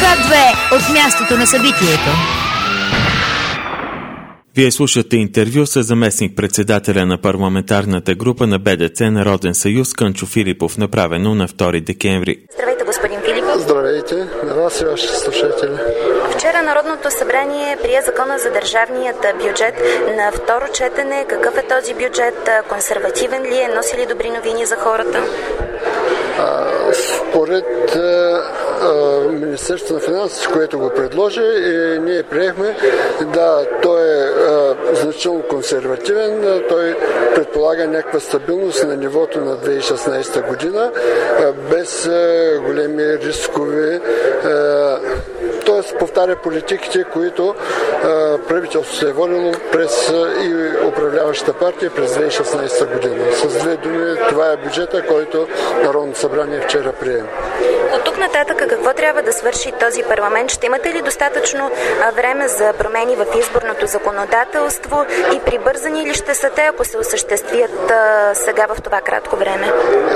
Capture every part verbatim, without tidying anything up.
К две от мястото на събитието. Вие слушате интервю с заместник-председателя на парламентарната група на Б Д Ц Народен съюз Кънчо Филипов, направено на втори декември. Здравейте, господин Филипов. Здравейте на вас и вашите слушатели. Вчера Народното събрание прие закона за държавният бюджет на второ четене. Какъв е този бюджет? Консервативен ли е? Носи ли добри новини за хората? А, според а, а, Министерството на финансите, което го предложи, и ние приехме, да, той е а, значително консервативен, той предполага някаква стабилност на нивото на две хиляди и шестнадесета година, а, без а, големи рискове, т.е. повтаря политиките, които а, правителството е водило през а, и управляващата партия през две хиляди и шестнадесета година. С две думи, това е бюджета, който Народното събрание вчера приема. От тук нататък какво трябва да свърши този парламент? Ще имате ли достатъчно време за промени в изборното законодателство и прибързани ли ще са те, ако се осъществят а, сега в това кратко време?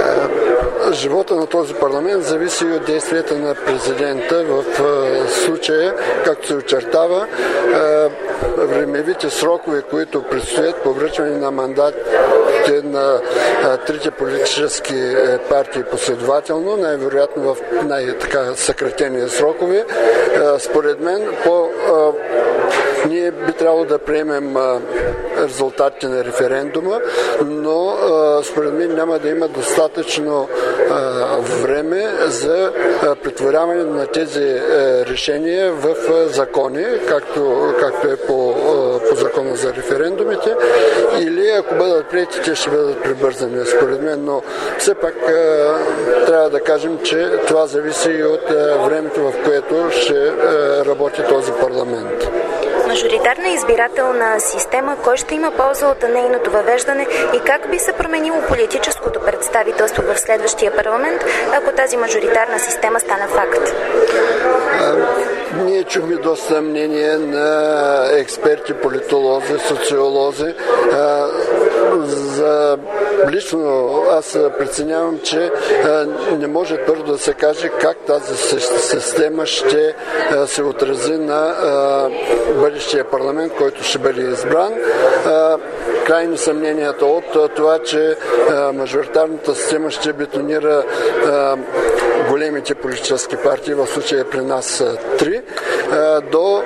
Живота на този парламент зависи от действията на президента. В а, случая, както се очертава, а, времевите срокове, които предстоят по връчване на мандатите на а, трите политически партии последователно, най-вероятно в най-така съкратени срокове. А, според мен, по а, ние би трябвало да приемем а, резултатите на референдума, но а, според мен няма да има достатъчно а, време за а, претворяване на тези а, решения в а, закони, както, както е по, а, по закона за референдумите, или ако бъдат приети, те ще бъдат прибързани, според мен, но все пак а, трябва да кажем, че това зависи и от а, времето, в което ще а, работи този парламент. Мажоритарна избирателна система, кой ще има полза от нейното въвеждане и как би се променило политическото представителство в следващия парламент, ако тази мажоритарна система стане факт? А, ние чухме доста мнение на експерти, политолози, социолози. А, за лично аз преценявам, че а, не може първо да се каже как тази система ще а, се отрази на а, бъдещия парламент, който ще бъде избран. А, крайни съмненията от това, че а, мажоритарната система ще бетонира а, големите политически партии, в случая при нас три, а, до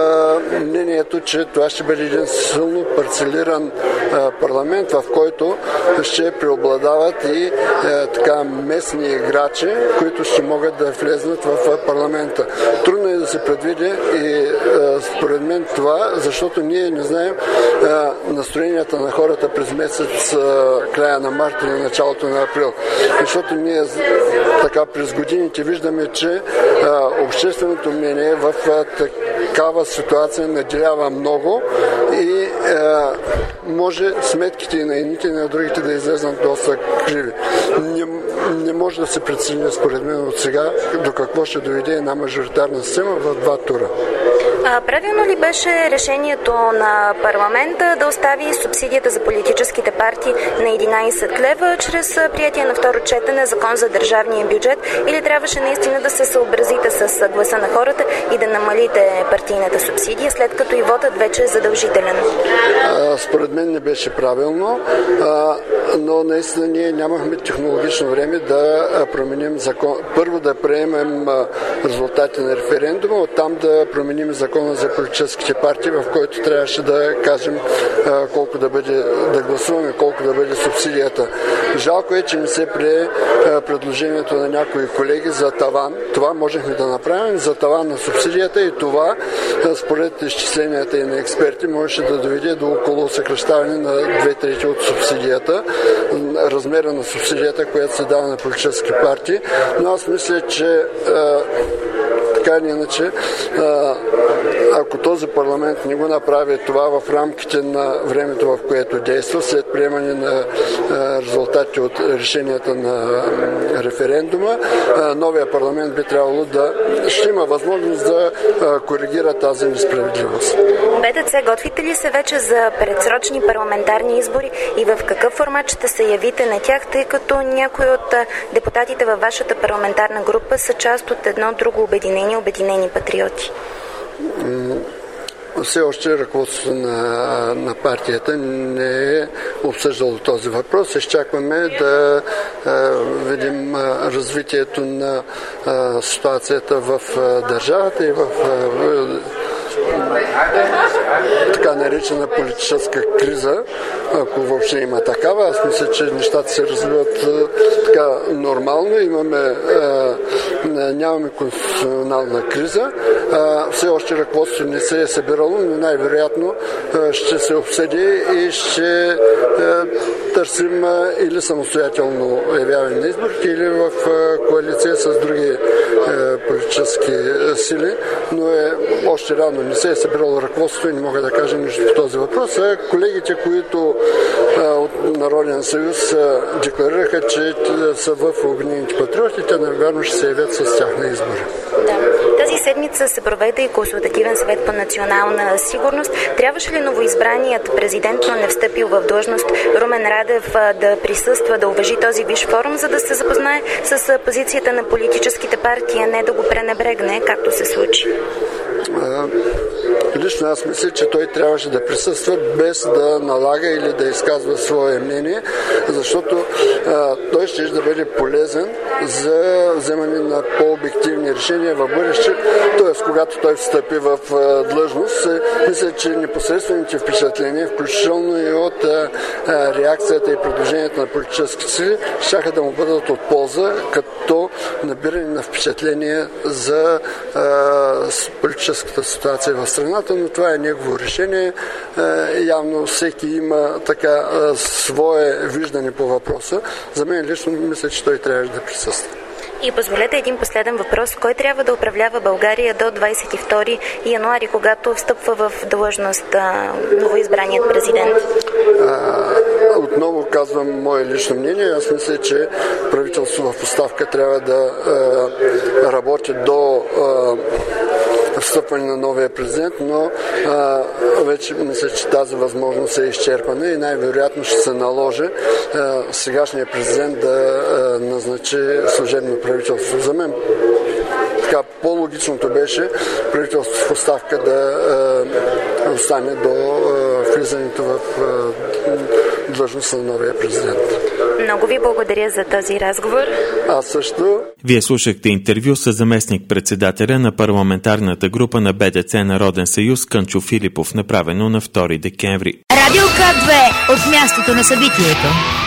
а, мнението, че това ще бъде един силно парцелиран а, парламент, в който ще преобладават и а, така местни играчи, които ще могат да влезнат в парламента. Трудно е да се предвиди и а, според мен това, защото ние не знаем а, настроенията на хората през месец а, края на март или началото на април. Защото ние така през годините виждаме, че а, общественото мнение в а, такава ситуация наделява много и а, може сметките и на едните и на другите да излезнат доста криви. Не, не може да се прецени според мен от сега до какво ще доведе една мажоритарна система в два тура. А, правилно ли беше решението на парламента да остави субсидията за политическите партии на единадесет лева чрез приятие на второ четене закон за държавния бюджет, или трябваше наистина да се съобразите с гласа на хората и да намалите партийната субсидия, след като и вотът вече е задължителен? А, според мен не беше правилно, а, но наистина ние нямахме технологично време да променим закон. Първо да приемем резултати на референдума, оттам да променим закона за политическите партии, в който трябваше да кажем а, колко да бъде, да гласуваме, колко да бъде субсидията. Жалко е, че не се прие а, предложението на някои колеги за таван. Това можехме да направим за таван на субсидията и това, а, според изчисленията и на експерти, можеше да доведе до около съкращаване на две трети от субсидията, размера на субсидията, която се дава на политически партии. Но аз мисля, че а, така или иначе, ако този парламент не го направи това в рамките на времето, в което действа, след приемане на резултатите от решенията на референдума, новия парламент би трябвало да ще има възможност да коригира тази несправедливост. БДЦ, готвите ли се вече за предсрочни парламентарни избори и в какъв формат ще се явите на тях, тъй като някои от депутатите във вашата парламентарна група са част от едно друго обединение, Обединени патриоти? Все още ръководството на, на партията не е обсъждало този въпрос. Изчакваме да а, видим а, развитието на а, ситуацията в а, държавата и в а, така наречена политическа криза, ако въобще има такава. Аз мисля, че нещата се развиват така нормално. Имаме, нямаме конституционална криза. Все още ръководството не се е събирало, но най-вероятно ще се обсъди и ще търсим или самостоятелно явяване на изборите, или в коалиция с други политически сили, но е още рано. Не се е събирало ръководството и не мога да кажа нищо по този въпрос. А колегите, които а, от Народен съюз а, декларираха, че са в Обединените патриоти, те навярно ще се явят с тях на избори. Да. Тази седмица се проведе и консултативен съвет по национална сигурност. Трябваше ли новоизбраният президент, но не встъпил в длъжност, Румен Радев, да присъства, да уважи този висш форум, за да се запознае с позицията на политическите партии, а не да го пренебрегне, както се случи? Лично аз мисля, че той трябваше да присъства без да налага или да изказва свое мнение, защото а, той ще да бъде полезен за вземане на по-обективни решения в бъдеще, т.е. когато той встъпи в а, длъжност. Мисля, че непосредствените впечатления, включително и от а, а, реакцията и предложението на политически сили, щяха да му бъдат от полза, като набиране на впечатления за а, политическата ситуация в страната, но това е негово решение. Явно всеки има така свое виждане по въпроса. За мен лично мисля, че той трябва да присъства. И позволете един последен въпрос. Кой трябва да управлява България до двадесет и втори януари, когато встъпва в длъжност новоизбраният президент? А, отново казвам мое лично мнение. Аз мисля, че правителство в оставка трябва да а, работи до а, встъпване на новия президент, но а, вече мисля, че тази възможност е изчерпана и най-вероятно ще се наложи а, сегашния президент да а, назначи служебно правителство. За мен така по-логичното беше правителството в оставка да а, остане до а, влизането в а, длъжност на новия президент. Много ви благодаря за този разговор. Аз също. Вие слушахте интервю с заместник-председателя на парламентарната група на БДЦ Народен съюз Кънчо Филипов, направено на втори декември. Радио К две от мястото на събитието.